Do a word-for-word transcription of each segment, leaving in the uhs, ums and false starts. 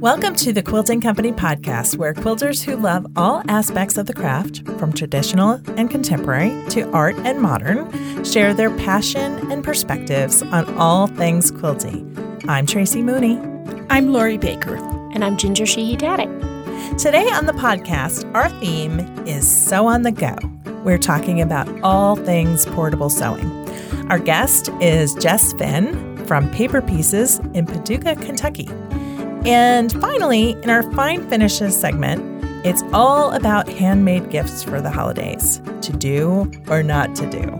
Welcome to the Quilting Company podcast, where quilters who love all aspects of the craft, from traditional and contemporary to art and modern, share their passion and perspectives on all things quilting. I'm Tracy Mooney. I'm Lori Baker. And I'm Ginger Sheehy Daddick. Today on the podcast, our theme is Sew on the Go. We're talking about all things portable sewing. Our guest is Jess Finn from Paper Pieces in Paducah, Kentucky. And finally, in our Fine Finishes segment, it's all about handmade gifts for the holidays, to do or not to do.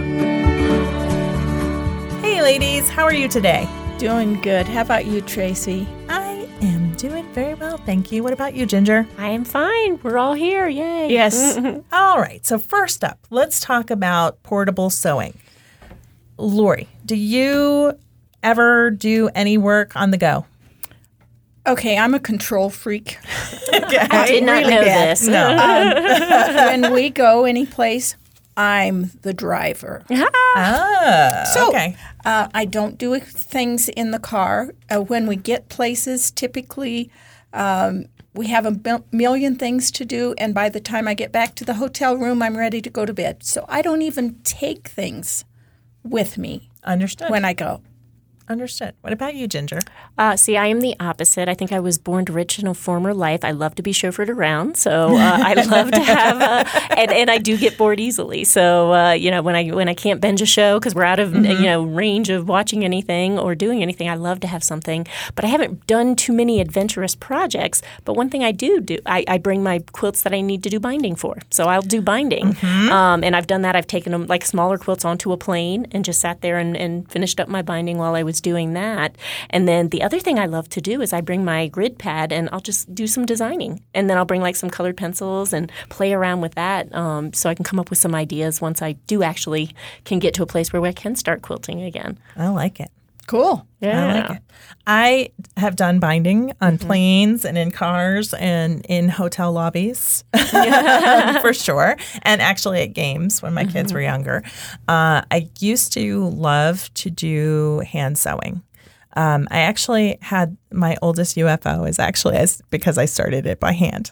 Hey ladies, how are you today? Doing good. How about you, Tracy? I am doing very well, thank you. What about you, Ginger? I am fine. We're all here. Yay. Yes. All right, so first up, let's talk about portable sewing. Lori, do you ever do any work on the go? Okay, I'm a control freak. Okay. I did not really know bad. this. No. Um, when we go anyplace, I'm the driver. Ah, So okay. uh, I don't do things in the car. Uh, when we get places, typically um, we have a mil- million things to do, and by the time I get back to the hotel room, I'm ready to go to bed. So I don't even take things with me Understood. when I go. Understood. What about you, Ginger? Uh, see, I am the opposite. I think I was born rich in a former life. I love to be chauffeured around, so uh, I love to have, uh, and, and I do get bored easily. So uh, you know, when I when I can't binge a show because we're out of mm-hmm. you know range of watching anything or doing anything, I love to have something. But I haven't done too many adventurous projects. But one thing I do do, I, I bring my quilts that I need to do binding for. So I'll do binding, mm-hmm. um, and I've done that. I've taken them like smaller quilts onto a plane and just sat there and, and finished up my binding while I was doing that. And then the other thing I love to do is I bring my grid pad and I'll just do some designing. And then I'll bring like some colored pencils and play around with that um, so I can come up with some ideas once I do actually can get to a place where I can start quilting again. I like it. Cool. Yeah. I like it. I have done binding on mm-hmm. planes and in cars and in hotel lobbies, for sure, and actually at games when my mm-hmm. kids were younger. Uh, I used to love to do hand sewing. Um, I actually had my oldest U F O is actually as, because I started it by hand.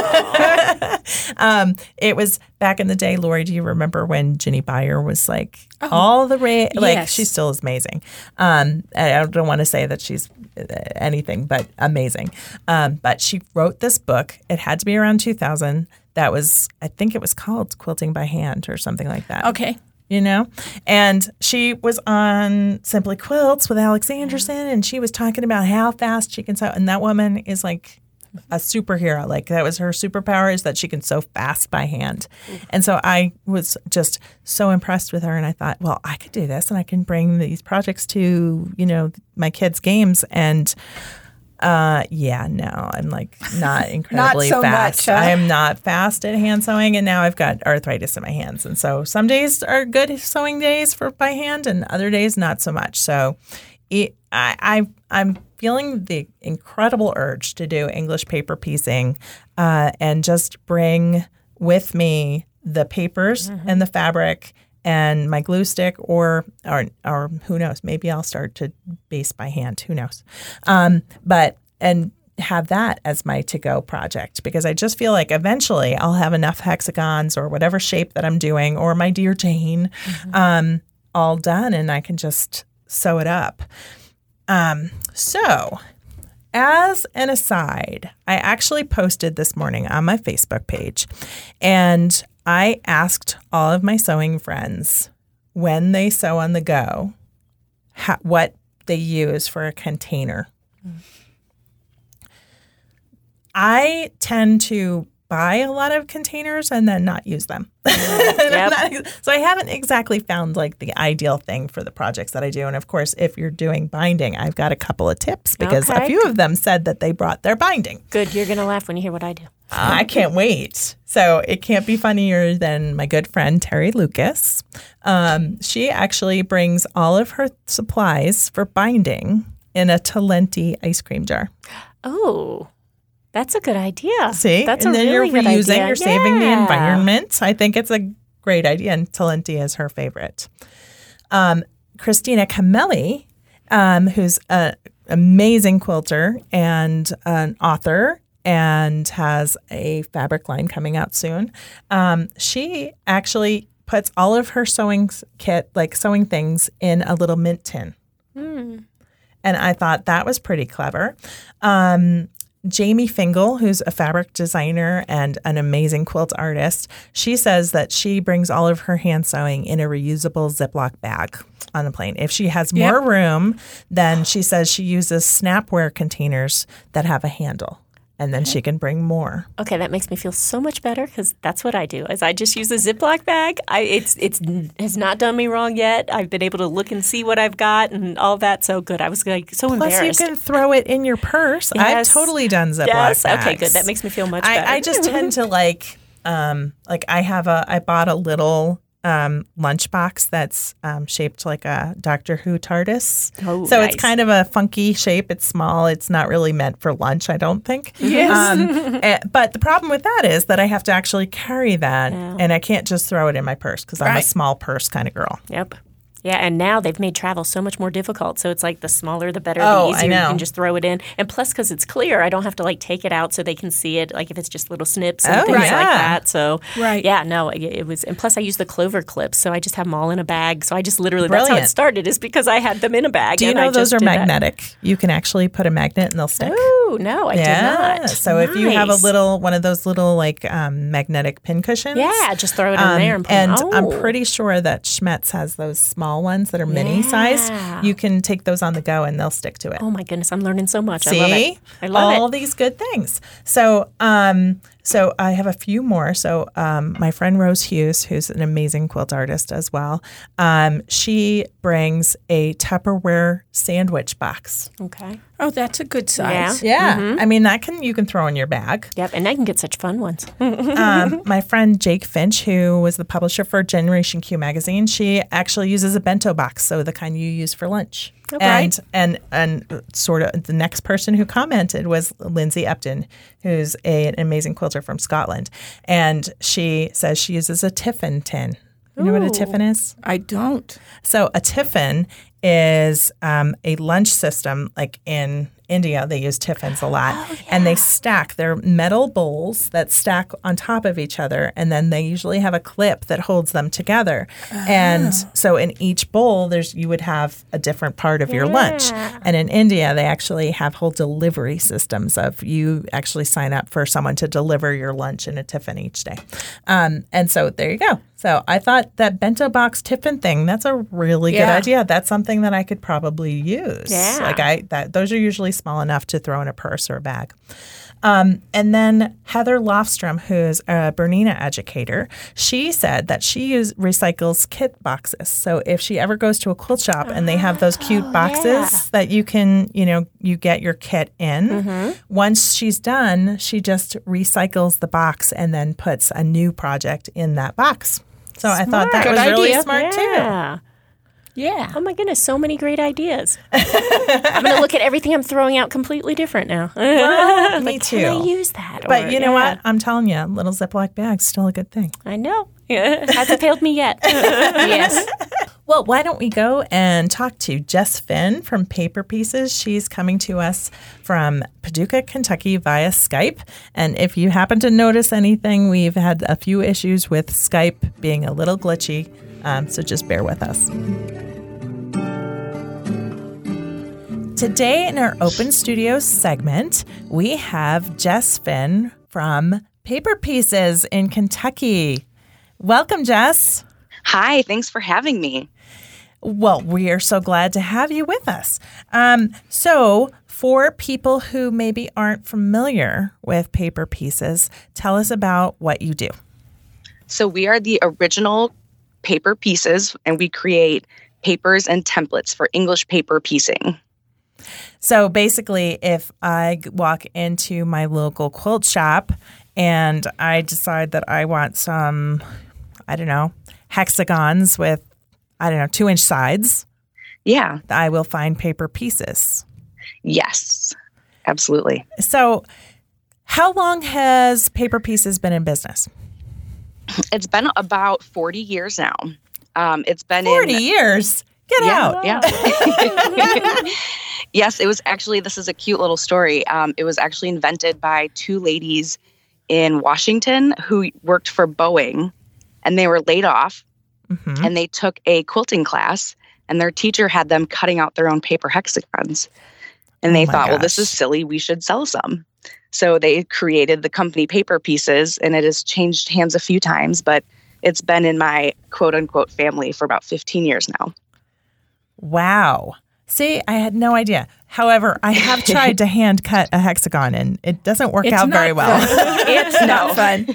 um, it was back in the day. Lori, do you remember when Ginny Byer was like oh, all the way? Like yes. She still is amazing. Um, I don't want to say that she's anything but amazing. Um, but she wrote this book. It had to be around two thousand. That was, I think it was called Quilting by Hand or something like that. Okay. You know, and she was on Simply Quilts with Alex Anderson, and she was talking about how fast she can sew. And that woman is like a superhero. Like that was her superpower, is that she can sew fast by hand. And so I was just so impressed with her, and I thought, well, I could do this, and I can bring these projects to, you know, my kids' games. And Uh, yeah, no, I'm like not incredibly not so fast. Much, huh? I am not fast at hand sewing, and now I've got arthritis in my hands. And so some days are good sewing days for by hand, and other days not so much. So it, I, I, I'm feeling the incredible urge to do English paper piecing uh, and just bring with me the papers mm-hmm. and the fabric and my glue stick, or, or or who knows, maybe I'll start to base by hand. Who knows? Um, but and have that as my to-go project, because I just feel like eventually I'll have enough hexagons or whatever shape that I'm doing, or my Dear Jane, mm-hmm. um, all done, and I can just sew it up. Um, so, as an aside, I actually posted this morning on my Facebook page, and I asked all of my sewing friends when they sew on the go, how, what they use for a container. Mm. I tend to buy a lot of containers and then not use them. Yep. not, so I haven't exactly found like the ideal thing for the projects that I do. And of course, if you're doing binding, I've got a couple of tips, because okay. a few of them said that they brought their binding. Good. You're going to laugh when you hear what I do. I can't wait. So it can't be funnier than my good friend, Terry Lucas. Um, she actually brings all of her supplies for binding in a Talenti ice cream jar. Oh, that's a good idea. See? That's and a then really you're good reusing, idea. you're yeah. saving the environment. I think it's a great idea, and Talenti is her favorite. Um, Christina Camelli, um, who's a amazing quilter and an author and has a fabric line coming out soon. Um, she actually puts all of her sewing kit, like sewing things, in a little mint tin. Mm. And I thought that was pretty clever. Um, Jamie Fingal, who's a fabric designer and an amazing quilt artist, she says that she brings all of her hand sewing in a reusable Ziploc bag on the plane. If she has more yep. room, then she says she uses Snapware containers that have a handle. And then she can bring more. Okay, that makes me feel so much better because that's what I do. Is I just use a Ziploc bag. I it's it's has not done me wrong yet. I've been able to look and see what I've got and all that. So good. I was like so Plus embarrassed. Plus, you can throw it in your purse. Yes. I've totally done Ziploc yes. bags. Okay, good. That makes me feel much better. I, I just tend to like um like I have a I bought a little. Um, lunchbox that's um, shaped like a Doctor Who TARDIS. Oh, so nice. It's kind of a funky shape. It's small. It's not really meant for lunch, I don't think. Yes. Um, and, but the problem with that is that I have to actually carry that, yeah. and I can't just throw it in my purse because I'm right. a small purse kind of girl. Yep. Yeah, and now they've made travel so much more difficult. So it's like the smaller, the better, oh, the easier. I know. You can just throw it in. And plus, because it's clear, I don't have to like take it out so they can see it. Like if it's just little snips and oh, things yeah. like that. So right. yeah, no, it, it was. And plus, I use the clover clips, so I just have them all in a bag. So I just literally Brilliant. that's how it started is because I had them in a bag. Do you and know I those just are did magnetic? That. You can actually put a magnet and they'll stick. Oh no, I yeah. did not. So nice. if you have a little one of those little like um, magnetic pin cushions, yeah, just throw it in um, there and put and oh. I'm pretty sure that Schmetz has those small ones that are mini yeah. sized. You can take those on the go and they'll stick to it. Oh my goodness, I'm learning so much. See? I love it. I love all it. these good things. So, um, so I have a few more. So, um, my friend Rose Hughes, who's an amazing quilt artist as well, um, she brings a Tupperware sandwich box. Okay. Oh, that's a good size. Yeah, mm-hmm. I mean that can you can throw in your bag. Yep, and I can get such fun ones. um, my friend Jake Finch, who was the publisher for Generation Q magazine, she actually uses a bento box, so the kind you use for lunch. Okay. And and and sort of the next person who commented was Lindsay Upton, who's a, an amazing quilter from Scotland, and she says she uses a tiffin tin. You know Ooh. what a tiffin is? I don't. So a tiffin is um, a lunch system. Like in India, they use tiffins a lot. Oh, yeah. And they stack. They're metal bowls that stack on top of each other. And then they usually have a clip that holds them together. Oh. And so in each bowl, there's you would have a different part of your yeah. lunch. And in India, they actually have whole delivery systems of you actually sign up for someone to deliver your lunch in a tiffin each day. Um, and so there you go. So I thought that bento box tiffin thing, that's a really yeah. good idea. That's something that I could probably use. Yeah. Like I that those are usually small enough to throw in a purse or a bag. Um, and then Heather Lofstrom, who's a Bernina educator, she said that she use, recycles kit boxes. So if she ever goes to a quilt shop and they have those cute boxes yeah. that you can, you know, you get your kit in, mm-hmm. once she's done, she just recycles the box and then puts a new project in that box. So smart. I thought that Good was idea. really smart yeah. too. Yeah. Oh my goodness, so many great ideas. I'm going to look at everything I'm throwing out completely different now. Well, me like, too. Can I use that? But or, you know yeah. what? I'm telling you, little Ziploc bag's still a good thing. I know. Yeah. Hasn't failed me yet. Yes. Well, why don't we go and talk to Jess Finn from Paper Pieces? She's coming to us from Paducah, Kentucky via Skype. And if you happen to notice anything, we've had a few issues with Skype being a little glitchy. Um, so just bear with us. Today in our Open Studios segment, we have Jess Finn from Paper Pieces in Kentucky. Welcome, Jess. Hi, thanks for having me. Well, we are so glad to have you with us. Um, so for people who maybe aren't familiar with Paper Pieces, tell us about what you do. So we are the original Paper Pieces, and we create papers and templates for English paper piecing. So basically, if I walk into my local quilt shop and I decide that I want some, I don't know, hexagons with, I don't know, two inch sides. Yeah. I will find Paper Pieces. Yes, absolutely. So how long has Paper Pieces been in business? It's been about forty years now. Um, it's been forty in, years? Get yeah, out. Yeah. Yes, it was actually, this is a cute little story. Um, it was actually invented by two ladies in Washington who worked for Boeing, and they were laid off, Mm-hmm. and they took a quilting class, and their teacher had them cutting out their own paper hexagons. And they Oh my thought, well, this gosh. is silly. We should sell some. So they created the company Paper Pieces, and it has changed hands a few times, but it's been in my quote unquote family for about fifteen years now. Wow. See, I had no idea. However, I have tried to hand cut a hexagon, and it doesn't work It's out not very well. fun. It's not fun.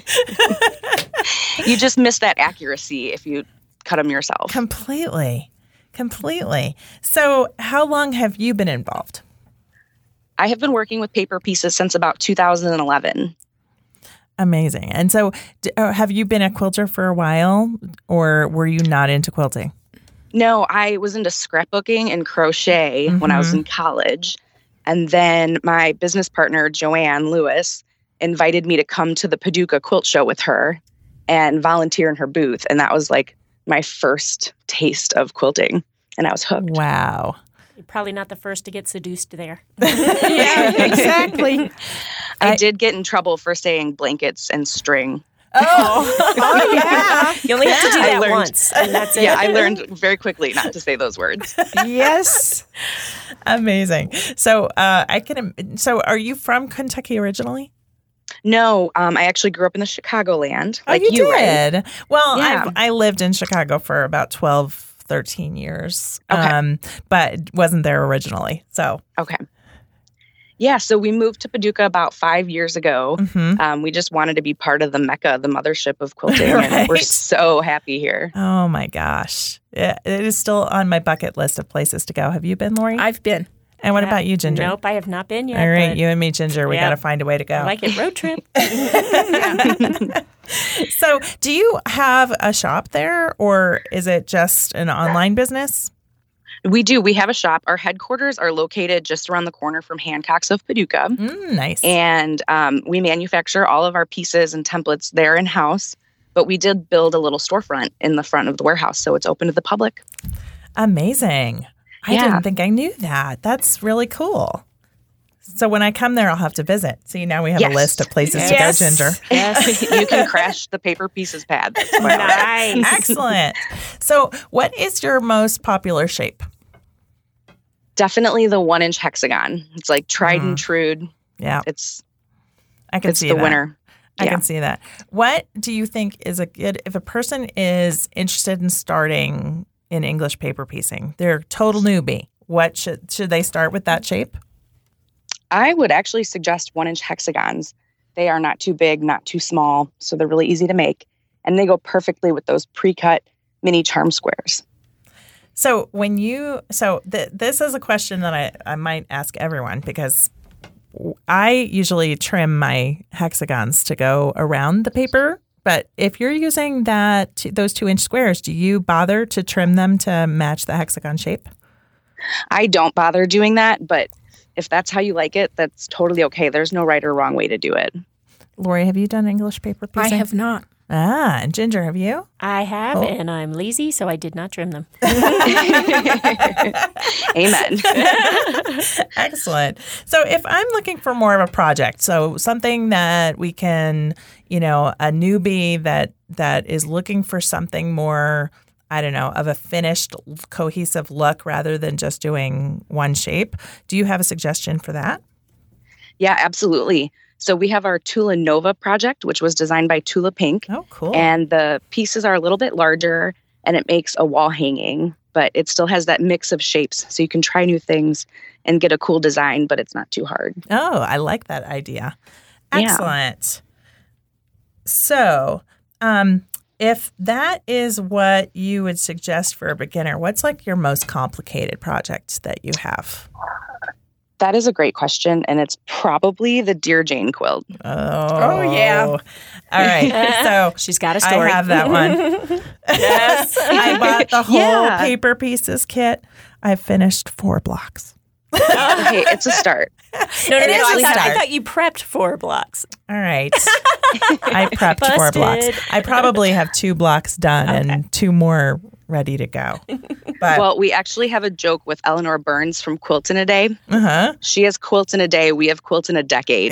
You just miss that accuracy if you cut them yourself. Completely. Completely. So, how long have you been involved? I have been working with Paper Pieces since about two thousand eleven. Amazing. And so, d- uh, have you been a quilter for a while, or were you not into quilting? No, I was into scrapbooking and crochet when I was in college. And then my business partner, Joanne Lewis, invited me to come to the Paducah Quilt Show with her and volunteer in her booth. And that was like my first taste of quilting. And I was hooked. Wow. You're probably not the first to get seduced there. Yeah, exactly. I, I- did get in trouble for saying blankets and string. Oh, oh yeah. You only have to do I that learned- once, and that's it. Yeah, I learned very quickly not to say those words. Yes. Amazing. So, uh, I can. So, are you from Kentucky originally? No, um, I actually grew up in the Chicagoland, like oh, you, you, right? did. Well, Yeah. I've, I lived in Chicago for about twelve, thirteen years, Okay. um, but wasn't there originally. So, Okay. Yeah, so we moved to Paducah about five years ago. mhm. Um, we just wanted to be part of the Mecca, the mothership of quilting, and we're Right. so happy here. Oh my gosh, yeah, it is still on my bucket list of places to go. Have you been, Lori? I've been. and what about you, Ginger? Nope, I have not been yet. All right, but you and me, Ginger. We Yeah. got to find a way to go. I like it. Road trip. So, do you have a shop there, or is it just an online business? We do. We have a shop. Our headquarters are located just around the corner from Hancock's of Paducah. Mm, nice. And um, we manufacture all of our pieces and templates there in-house. But we did build a little storefront in the front of the warehouse, so it's open to the public. Amazing. I Yeah. didn't think I knew that. That's really cool. So when I come there, I'll have to visit. See, now we have Yes. a list of places Yes. to go, Ginger. Yes. You can crash the Paper Pieces pad. That's quite all right. Nice. Excellent. So what is your most popular shape? Definitely the one-inch hexagon. It's like tried and true. Yeah, It's I can it's see the that. winner. I Yeah. can see that. What do you think is a good, if a person is interested in starting in English paper piecing, they're a total newbie, what should, should they start with that shape? I would actually suggest one-inch hexagons. They are not too big, not too small, so they're really easy to make. And they go perfectly with those pre-cut mini charm squares. So when you, so th- this is a question that I, I might ask everyone because I usually trim my hexagons to go around the paper. But if you're using that those two inch squares, do you bother to trim them to match the hexagon shape? I don't bother doing that, but if that's how you like it, that's totally okay. There's no right or wrong way to do it. Lori, have you done English paper I piecing? have not. Ah, and Ginger, have you? I have, Oh. and I'm lazy, so I did not trim them. Amen. Excellent. So if I'm looking for more of a project, so something that we can, you know, a newbie that that is looking for something more, I don't know, of a finished cohesive look rather than just doing one shape, do you have a suggestion for that? Yeah, absolutely. So we have our Tula Nova project, which was designed by Tula Pink. Oh, cool. And the pieces are a little bit larger and it makes a wall hanging, but it still has that mix of shapes. So you can try new things and get a cool design, but it's not too hard. Oh, I like that idea. Yeah. Excellent. So, um, if that is what you would suggest for a beginner, what's like your most complicated project that you have? That is a great question. And it's probably the Dear Jane quilt. Oh, yeah. All right. So She's got a story. I have that one. Yes. I bought the whole Yeah. paper pieces kit. I finished four blocks. Okay, it's a start. No, no, It no. is I, a thought, I start. thought you prepped four blocks. All right. I prepped four blocks. Busted. I probably have two blocks done and two more ready to go. But Well, we actually have a joke with Eleanor Burns from Quilt in a Day. uh-huh. She has quilt in a day. We have quilt in a decade.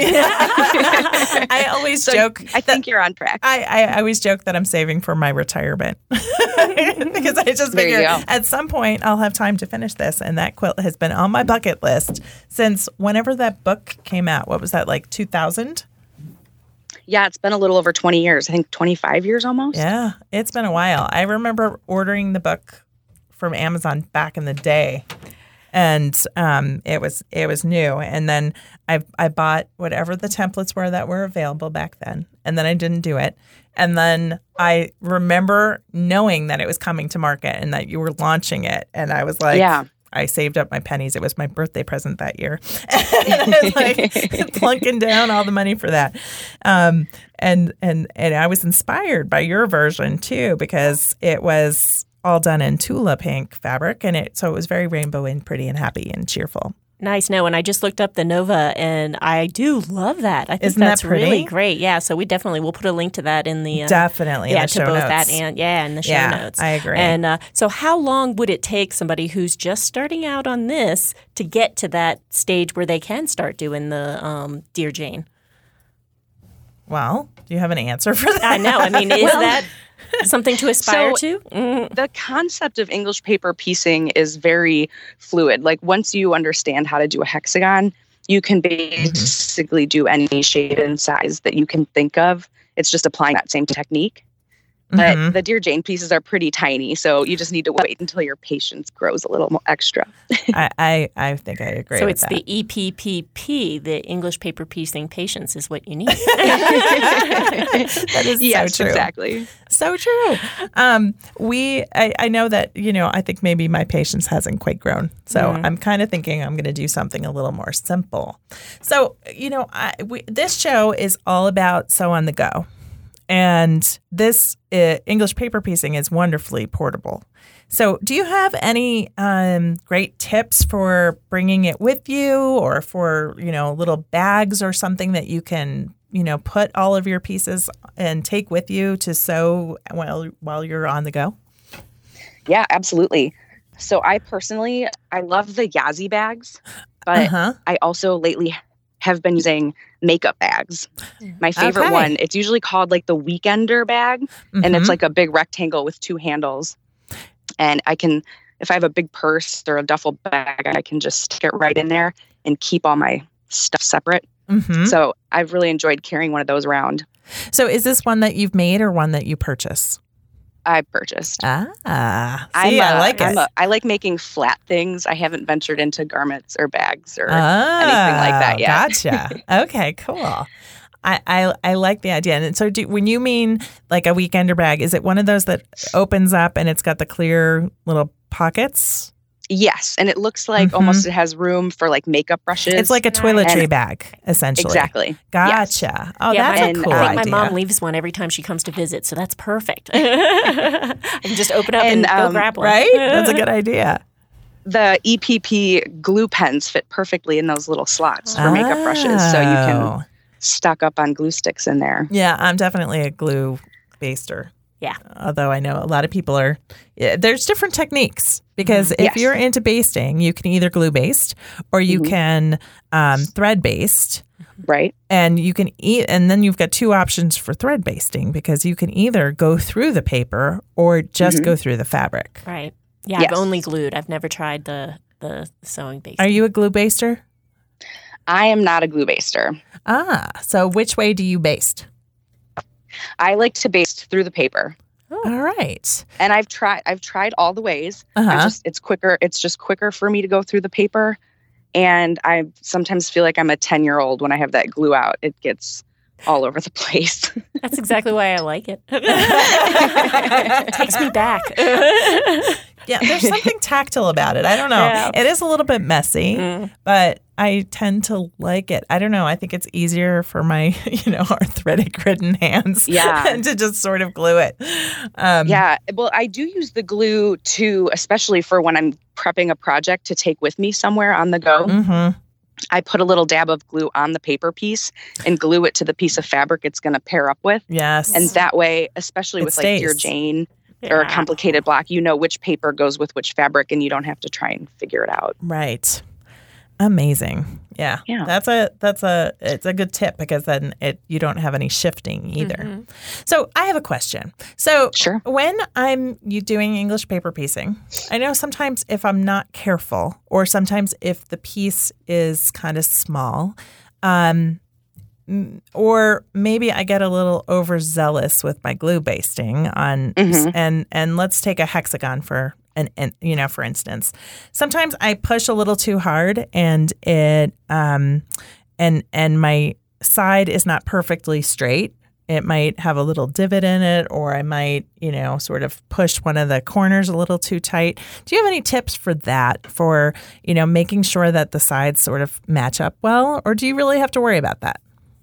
I always So joke. I think you're on track. I, I, I always joke that I'm saving for my retirement because I just There you figure go. at some point I'll have time to finish this. And that quilt has been on my bucket list since whenever that book came out. What was that, like two thousand? Yeah, it's been a little over twenty years. I think twenty-five years almost. Yeah, it's been a while. I remember ordering the book from Amazon back in the day. And um, it was it was new, and then I I bought whatever the templates were that were available back then, and then I didn't do it, and then I remember knowing that it was coming to market and that you were launching it, and I was like, Yeah. I saved up my pennies. It was my birthday present that year, and I was like plunking down all the money for that, um, and and and I was inspired by your version too because it was all done in Tula pink fabric, and it so it was very rainbow and pretty and happy and cheerful. Nice. No, and I just looked up the Nova, and I do love that. I think Isn't that that's pretty? really great. Yeah, so we definitely will put a link to that in the uh, Definitely, yeah in the to show both notes. that and yeah in the show Yeah, notes. I agree. And uh, so, how long would it take somebody who's just starting out on this to get to that stage where they can start doing the um, Dear Jane? Well, do you have an answer for that? I know. I mean, is that something to aspire So- to? Mm. The concept of English paper piecing is very fluid. Like once you understand how to do a hexagon, you can basically do any shape and size that you can think of. It's just applying that same technique. But Mhm. the Dear Jane pieces are pretty tiny, so you just need to wait until your patience grows a little more extra. I, I I think I agree. So with it's that. the E P P P, the English paper piecing patience, is what you need. that is Yes, so true. exactly. So true. Um, we, I, I know that, you know, I think maybe my patience hasn't quite grown. So Mm-hmm. I'm kind of thinking I'm going to do something a little more simple. So, you know, I, we, this show is all about sew on the go. And this uh, English paper piecing is wonderfully portable. So do you have any um, great tips for bringing it with you or for, you know, little bags or something that you can, you know, put all of your pieces and take with you to sew while, while you're on the go? Yeah, absolutely. So I personally, I love the Yazzie bags, but Uh-huh. I also lately have been using makeup bags. My favorite Okay. one, it's usually called like the Weekender bag, and Mhm. it's like a big rectangle with two handles. And I can, if I have a big purse or a duffel bag, I can just stick it right in there and keep all my stuff separate. Mhm. So I've really enjoyed carrying one of those around. So is this one that you've made or one that you purchase? I purchased. Ah, I'm see, I a- like it. I'm a- I like making flat things. I haven't ventured into garments or bags or Oh, anything like that yet. Gotcha. Okay, cool. I, I I like the idea. And so, do, when you mean like a weekender bag, is it one of those that opens up and it's got the clear little pockets? Yes, and it looks like Mhm. almost it has room for like makeup brushes. It's like a toiletry And- bag, essentially. exactly. Yes. Gotcha. Oh, Yeah, that's my- a and cool I think idea. my mom leaves one every time she comes to visit, so that's perfect. I can just open up and, And, go um, grab one. Right? That's a good idea. The E P P glue pens fit perfectly in those little slots for makeup brushes, so you can Oh. stock up on glue sticks in there. Yeah, I'm definitely a glue baster. Yeah. Although I know a lot of people are, yeah, there's different techniques because if Yes. you're into basting, you can either glue based or you Mhm. can um, thread based. Right? And you can eat, and then you've got two options for thread basting because you can either go through the paper or just Mhm. go through the fabric. Right. Yeah, Yes. I've only glued. I've never tried the the sewing base. Are you a glue baster? I am not a glue baster. Ah, so which way do you baste? I like to baste through the paper. All right. And I've tried I've tried all the ways. I Uh-huh. just it's quicker it's just quicker for me to go through the paper. And I sometimes feel like I'm a ten-year-old when I have that glue out. It gets all over the place. That's exactly why I like it. Takes me back. Yeah, there's something tactile about it. I don't know. Yeah. It is a little bit messy, Mm. but I tend to like it. I don't know. I think it's easier for my, you know, arthritic ridden hands Yeah. to just sort of glue it. Um, Yeah. Well, I do use the glue to, especially for when I'm prepping a project to take with me somewhere on the go. Mm-hmm. I put a little dab of glue on the paper piece and glue it to the piece of fabric it's going to pair up with. Yes. And that way, especially It with like Dear stays. Jane, or a Yeah. complicated block, you know which paper goes with which fabric, and you don't have to try and figure it out. Right. Amazing. Yeah. Yeah. That's a that's a it's a good tip because then it you don't have any shifting either. So I have a question. So Sure. when I'm you doing English paper piecing, I know sometimes if I'm not careful or sometimes if the piece is kind of small, um m- or maybe I get a little overzealous with my glue basting on Mhm. and and let's take a hexagon for and, and you know, for instance, sometimes I push a little too hard and it um and and my side is not perfectly straight. It might have a little divot in it, or I might, you know, sort of push one of the corners a little too tight. Do you have any tips for that, for, you know, making sure that the sides sort of match up well, or do you really have to worry about that?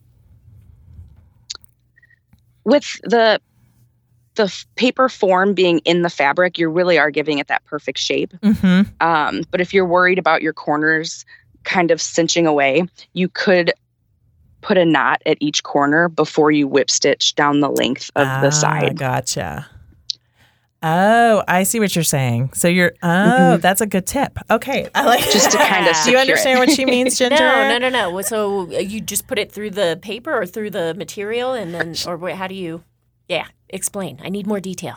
With the the f- paper form being in the fabric, you really are giving it that perfect shape. Mm-hmm. Um, but if you're worried about your corners kind of cinching away, you could put a knot at each corner before you whip stitch down the length of the side. Gotcha. Oh, I see what you're saying. So you're, oh, Mhm. that's a good tip. Okay. I like Just to kind of Do secure you it. understand what she means, Ginger? No, no, no, no. So uh, you just put it through the paper or through the material, and then, or wait, how do you? Yeah, explain. I need more detail.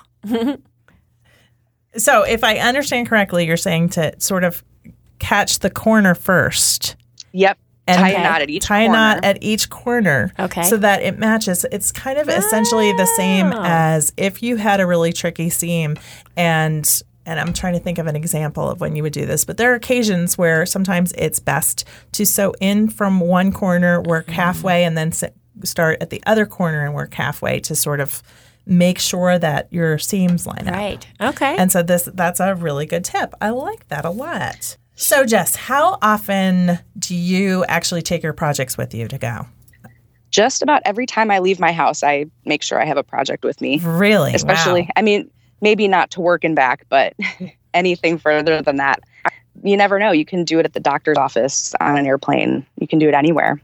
So if I understand correctly, you're saying to sort of catch the corner first. Yep. And tie Okay. a knot at each tie corner. a knot at each corner. Okay. So that it matches. It's kind of essentially the same Oh. as if you had a really tricky seam and and I'm trying to think of an example of when you would do this, but there are occasions where sometimes it's best to sew in from one corner, work halfway, and then sit, start at the other corner and work halfway to sort of make sure that your seams line up. Right. Okay. And so this that's a really good tip. I like that a lot. So Jess, how often do you actually take your projects with you to go? Just about every time I leave my house, I make sure I have a project with me. Really? Especially, Wow. I mean, maybe not to work and back, but anything further than that. You never know. You can do it at the doctor's office, on an airplane. You can do it anywhere.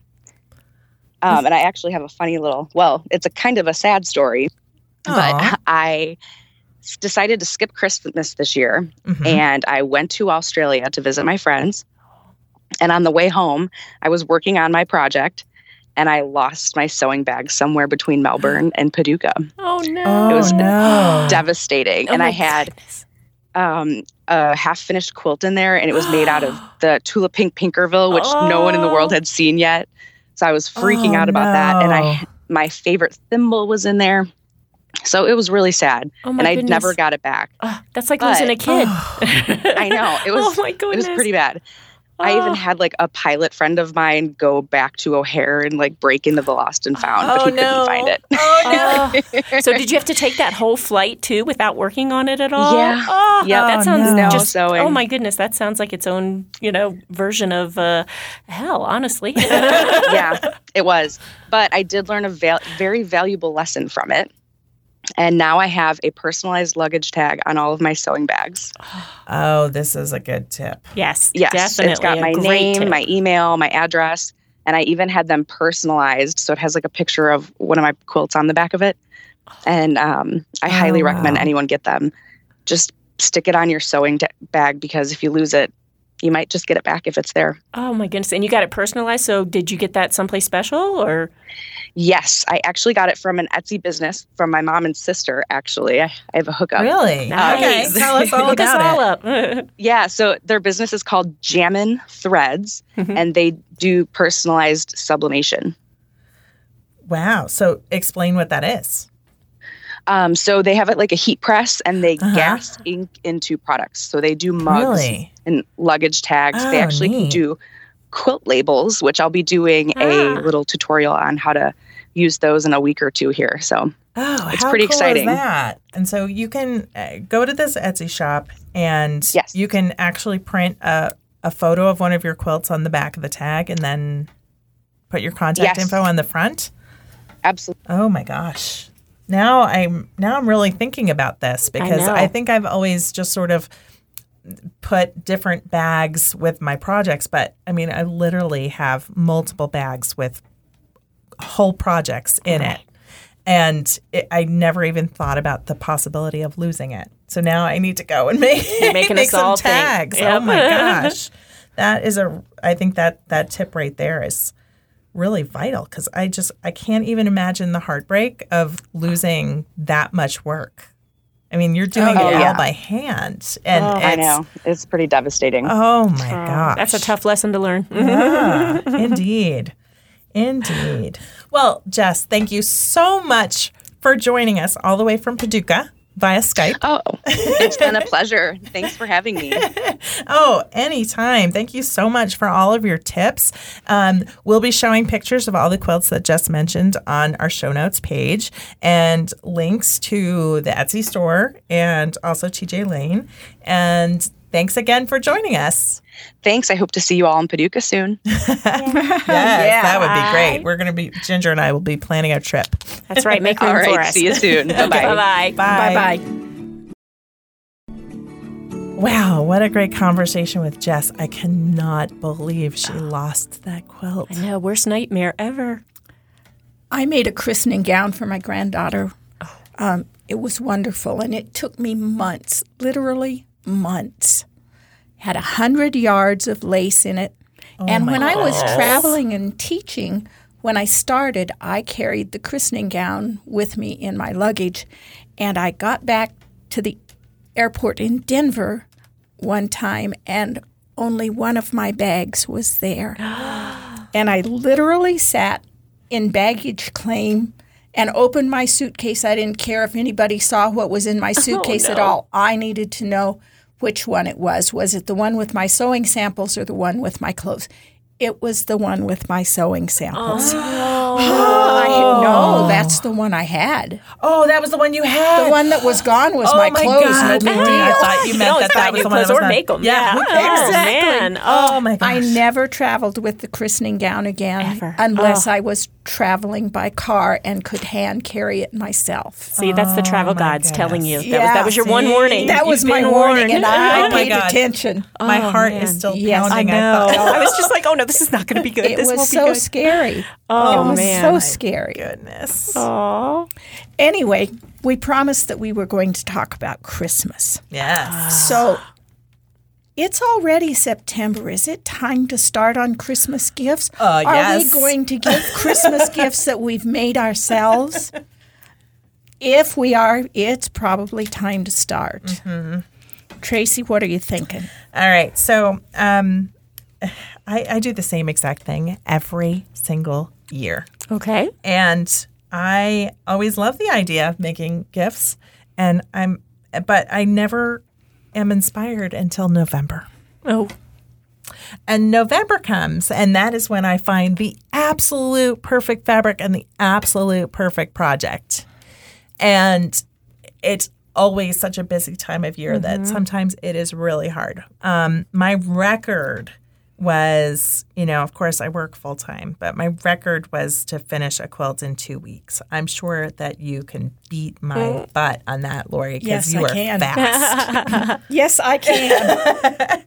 Um, and I actually have a funny little, well, it's a kind of a sad story, Aw. but I s- decided to skip Christmas this year. Mhm. And I went to Australia to visit my friends. And on the way home, I was working on my project and I lost my sewing bag somewhere between Melbourne and Paducah. oh no. Oh, It was no. Devastating. Oh, and my I had goodness. um, a half finished quilt in there, and it was made out of the Tula Pink Pinkerville, which no one in the world had seen yet. So I was freaking Oh, out about that. And no. I my favorite thimble was in there. So it was really sad. Oh my and I goodness. never got it back. Oh, that's like But- losing a kid. I know. It was Oh my it goodness. was pretty bad. I even Oh. had like a pilot friend of mine go back to O'Hare and like break into the lost and found, but Oh, he no. couldn't find it. Oh, no. Oh. So did you have to take that whole flight too without working on it at all? Yeah. Oh, Yep. that Oh, sounds no. just. sewing. Oh my goodness, that sounds like its own, you know, version of uh, hell. Honestly. Yeah, it was. But I did learn a val- very valuable lesson from it. And now I have a personalized luggage tag on all of my sewing bags. Oh, this is a good tip. Yes. Yes, Definitely. it's got a my great name, tip. my email, my address, and I even had them personalized. So it has like a picture of one of my quilts on the back of it. And um, I Oh, highly recommend wow. anyone get them. Just stick it on your sewing t- bag, because if you lose it, you might just get it back if it's there. Oh my goodness. And you got it personalized. So did you get that someplace special or? Yes, I actually got it from an Etsy business from my mom and sister, actually. I, I have a hookup. Really? Okay. Nice. Tell us all Look us about all it. up. Yeah, so their business is called Jammin' Threads, Mhm. and they do personalized sublimation. Wow. So explain what that is. Um, so they have it like a heat press, and they Uh-huh. gas ink into products. So they do mugs Really? and luggage tags. Oh, they actually neat. can do quilt labels, which I'll be doing Ah. a little tutorial on how to use those in a week or two here. So Oh, It's how pretty cool exciting. Is that? And so you can uh, go to this Etsy shop and Yes. you can actually print a, a photo of one of your quilts on the back of the tag and then put your contact Yes. info on the front. absolutely. Oh my gosh. Now I'm now I'm really thinking about this because know. I, think I've always just sort of put different bags with my projects, but I mean I literally have multiple bags with whole projects in it. And it, I never even thought about the possibility of losing it. So now I need to go and make, making make us some all tags. think. Yep. Oh my gosh. That is a, I think that that tip right there is really vital because I just, I can't even imagine the heartbreak of losing that much work. I mean, you're doing Oh, it yeah. all by hand. And Oh, it's, I know. It's pretty devastating. Oh my Oh, gosh. that's a tough lesson to learn. Yeah, indeed. Indeed. Well, Jess, thank you so much for joining us all the way from Paducah via Skype. Oh, it's been a pleasure. Thanks for having me. Oh, anytime. Thank you so much for all of your tips. Um, we'll be showing pictures of all the quilts that Jess mentioned on our show notes page and links to the Etsy store and also T J Lane. And thanks again for joining us. Thanks. I hope to see you all in Paducah soon. Yes, that would be great. We're going to be, Ginger and I will be planning a trip. That's right. Make room All for right. us. See you soon. Bye-bye. Bye-bye. Bye. Bye-bye. Wow, what a great conversation with Jess. I cannot believe she lost that quilt. I know. Worst nightmare ever. I made a christening gown for my granddaughter. Um, it was wonderful, and it took me months, literally months. Had a hundred yards of lace in it. and when I was traveling and teaching, when I started, I carried the christening gown with me in my luggage, and I got back to the airport in Denver one time, and only one of my bags was there. And I literally sat in baggage claim and opened my suitcase. I didn't care if anybody saw what was in my suitcase no. at all. I needed to know which one it was. Was it the one with my sewing samples or the one with my clothes? It was the one with my sewing samples. Oh. I, no, that's the one I had. Oh, that was the one you had. The one that was gone was oh my, my clothes. God. No big deal. I thought you meant No, that it's that buy was new the one that clothes was or not- make 'em. Yeah, Yeah. who cares? Oh, man. Oh, my gosh. I never traveled with the christening gown again Ever. unless Oh. I was traveling by car and could hand carry it myself. See, that's the travel my gods telling you. goodness. That was Yeah. that was your one See? warning. That was You've my been warning, warned. and I Oh my paid God. attention. My Oh, heart man. is still Yes, pounding. I know. thought, I was just like, oh no, this is not going to be good. It this was won't so be good. scary. Oh, it was man. so My scary. goodness. Aw. Anyway, we promised that we were going to talk about Christmas. Yes. So it's already September. Is it time to start on Christmas gifts? Uh, Are yes. we going to give Christmas gifts that we've made ourselves? If we are, it's probably time to start. Mm-hmm. Tracy, what are you thinking? All right. So um, I, I do the same exact thing every single year. Okay. And I always love the idea of making gifts. And I'm, but I never am inspired until November. Oh. And November comes, and that is when I find the absolute perfect fabric and the absolute perfect project. And it's always such a busy time of year that sometimes it is really hard. Um, my record was, you know, of course I work full time, but my record was to finish a quilt in two weeks. I'm sure that you can beat my butt on that, Lori, because Yes, you I are can. fast. Yes, I can.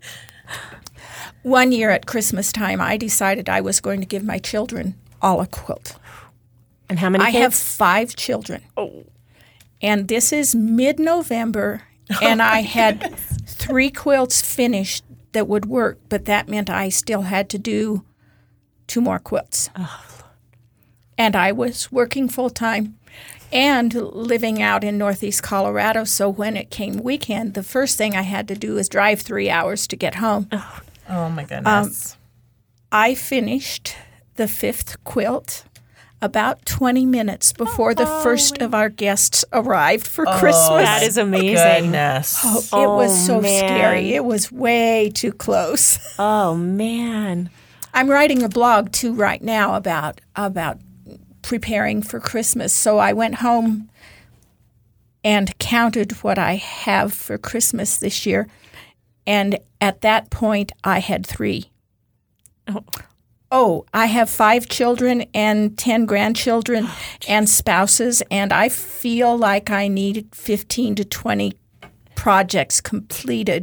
One year at Christmas time, I decided I was going to give my children all a quilt. And how many I kids? have five children. And this is mid-November, and I had three quilts finished that would work, but that meant I still had to do two more quilts. And I was working full-time and living out in northeast Colorado, so when it came weekend, the first thing I had to do was drive three hours to get home. Oh, my goodness. I finished the fifth quilt about twenty minutes before the first of our guests arrived for Christmas. That is amazing. Goodness. It Oh, was so man. scary. It was way too close. Oh man. I'm writing a blog too right now about about preparing for Christmas. So I went home and counted what I have for Christmas this year. And at that point, I had three. Oh. Oh, I have five children and ten grandchildren and spouses, and I feel like I need fifteen to twenty projects completed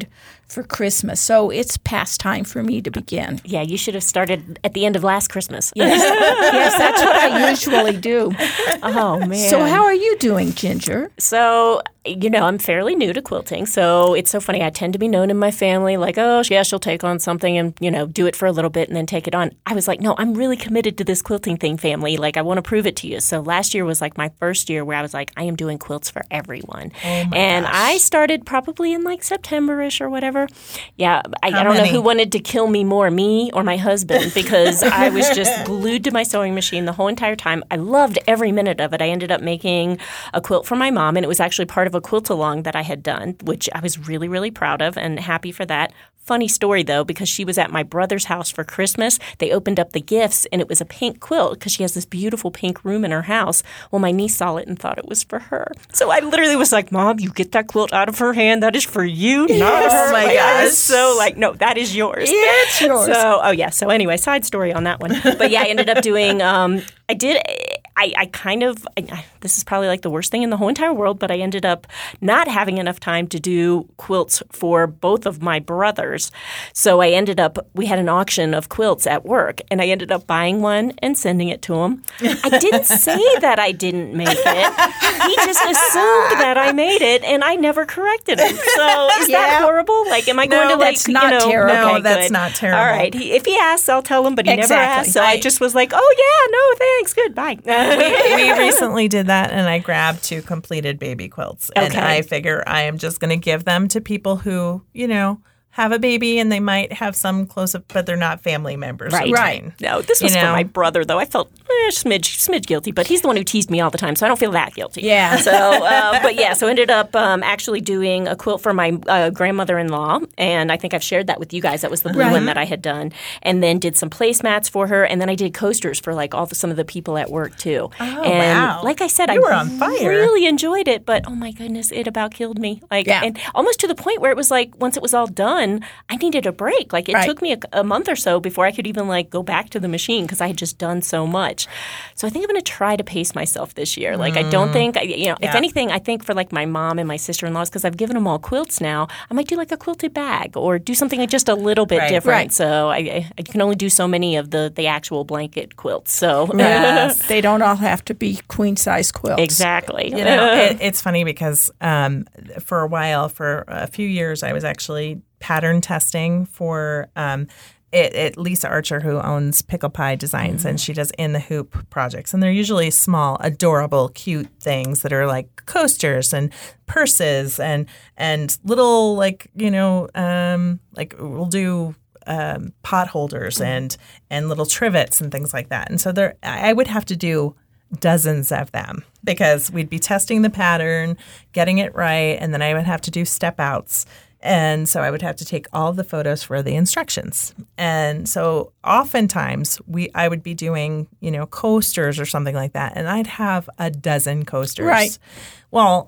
for Christmas. So it's past time for me to begin. Yeah, you should have started at the end of last Christmas. Yes, yes, that's what I usually do. Oh, man. So how are you doing, Ginger? So, you know, I'm fairly new to quilting, so it's so funny. I tend to be known in my family like, oh, yeah, she'll take on something and, you know, do it for a little bit and then take it on. I was like, no, I'm really committed to this quilting thing, family. Like, I want to prove it to you. So last year was like my first year where I was like, I am doing quilts for everyone. Oh my and gosh. I started probably in like September-ish or whatever. Yeah, I, How I don't many? know who wanted to kill me more, me or my husband, because I was just glued to my sewing machine the whole entire time. I loved every minute of it. I ended up making a quilt for my mom, and it was actually part of a quilt-along that I had done, which I was really, really proud of and happy for that. Funny story, though, because she was at my brother's house for Christmas. They opened up the gifts, and it was a pink quilt because she has this beautiful pink room in her house. Well, my niece saw it and thought it was for her. So I literally was like, Mom, you get that quilt out of her hand. That is for you, not her. Oh, my Like, I was gosh. so like, no, that is yours. Yeah, it's yours. So, oh, yeah. So anyway, side story on that one. But, yeah, I ended up doing um, – I did – I, I kind of I, – this is probably like the worst thing in the whole entire world, but I ended up not having enough time to do quilts for both of my brothers. So I ended up – we had an auction of quilts at work, and I ended up buying one and sending it to him. I didn't say that I didn't make it. He just assumed that I made it, and I never corrected him. So is Yeah. that horrible? Like, am I No, going to like that's not you know, terrible. No, okay, that's good. not terrible. All right. He, if he asks, I'll tell him, but he never Exactly. asked. So I, I- just was like, oh, yeah, no, thanks. Good. Bye. we, we recently did that, and I grabbed two completed baby quilts. And Okay. I figure I am just going to give them to people who, you know, have a baby and they might have some close up, but they're not family members. of Right. mine. No, this You was for know? my brother, though. I felt eh, smidge, smidge guilty, but he's the one who teased me all the time, so I don't feel that guilty. Yeah. So, uh, but yeah, so ended up um, actually doing a quilt for my uh, grandmother-in-law, and I think I've shared that with you guys. That was the blue Right. one that I had done, and then did some placemats for her, and then I did coasters for like all the, some of the people at work too. Oh, and wow. like I said, You I were on fire. really enjoyed it, but oh my goodness, it about killed me. Like, Yeah. and almost to the point where it was like once it was all done, I needed a break. Like it Right. took me a, a month or so before I could even like go back to the machine because I had just done so much. So I think I'm going to try to pace myself this year. Like I don't think, I- you know, if Yeah. anything, I think for like my mom and my sister-in-laws, because I've given them all quilts now, I might do like a quilted bag or do something like just a little bit Right. different. Right. So I, I, I can only do so many of the the actual blanket quilts. So Yes. They don't all have to be queen size quilts. exactly. You know, it, it's funny because um, for a while, for a few years, I was actually pattern testing for um, it, it Lisa Archer, who owns Pickle Pie Designs, Mm-hmm. and she does In the Hoop projects. And they're usually small, adorable, cute things that are like coasters and purses and and little like, you know, um, like we'll do um, pot holders and and little trivets and things like that. And so there, I would have to do dozens of them because we'd be testing the pattern, getting it right, and then I would have to do step outs. And so I would have to take all the photos for the instructions. And so oftentimes we I would be doing, you know, coasters or something like that, and I'd have a dozen coasters. Right. Well,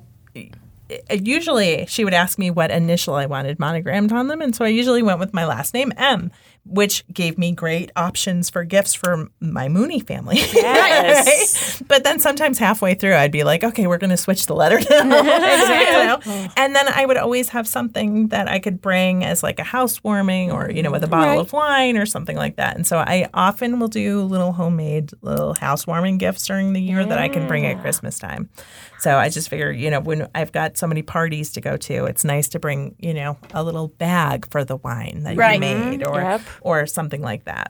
usually she would ask me what initial I wanted monogrammed on them, and so I usually went with my last name, M, which gave me great options for gifts for my Mooney family. Yes. Right? But then sometimes halfway through, I'd be like, okay, we're going to switch the letter now. Exactly. You know? And then I would always have something that I could bring as like a housewarming or, you know, with a bottle Right. of wine or something like that. And so I often will do little homemade little housewarming gifts during the year that I can bring at Christmas time. So I just figure, you know, when I've got so many parties to go to, it's nice to bring, you know, a little bag for the wine that Right. you made or Yep. or something like that.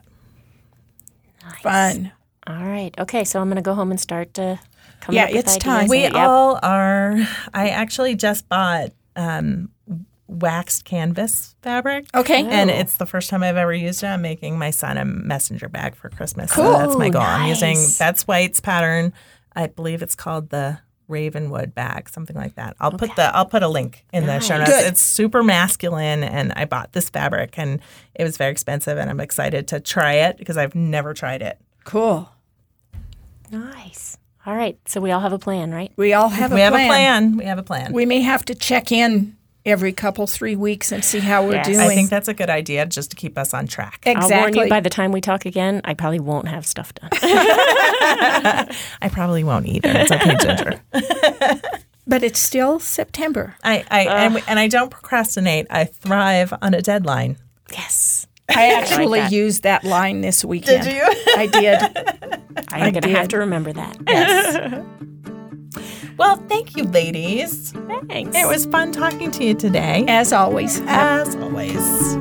Fun. All right. Okay. So I'm going to go home and start uh, coming Yeah, up with it's ideas. time. We Yep. all are. I actually just bought um, waxed canvas fabric. Okay. And it's the first time I've ever used it. I'm making my son a messenger bag for Christmas. Cool. So that's my goal. I'm Nice. using Betsy White's pattern. I believe it's called the Ravenwood bag, something like that. I'll put the I'll put a link in the show notes. Good. It's super masculine, and I bought this fabric, and it was very expensive, and I'm excited to try it because I've never tried it. Cool. Nice. All right. So we all have a plan, right? We all have a we have plan. a plan. We have a plan. We may have to check in every couple, three weeks and see how we're Yes. doing. I think that's a good idea just to keep us on track. exactly. I'll warn you, by the time we talk again, I probably won't have stuff done. I probably won't either. It's okay, Ginger. But it's still September. I, I and, and I don't procrastinate. I thrive on a deadline. Yes. I actually that. used that line this weekend. Did you? I did. I'm going to have to remember that. Yes. Well, thank you, ladies. Thanks. It was fun talking to you today. As always. As always.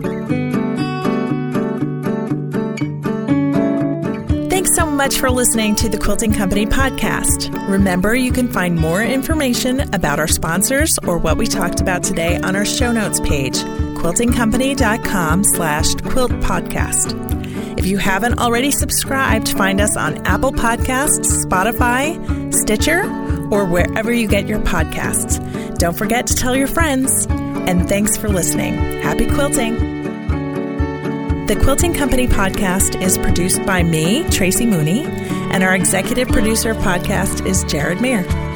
Thanks so much for listening to the Quilting Company podcast. Remember, you can find more information about our sponsors or what we talked about today on our show notes page, quiltingcompany.com slash quilt podcast. If you haven't already subscribed, find us on Apple Podcasts, Spotify, Stitcher, or wherever you get your podcasts. Don't forget to tell your friends. And thanks for listening. Happy quilting! The Quilting Company podcast is produced by me, Tracy Mooney, and our executive producer of podcast is Jared Meir.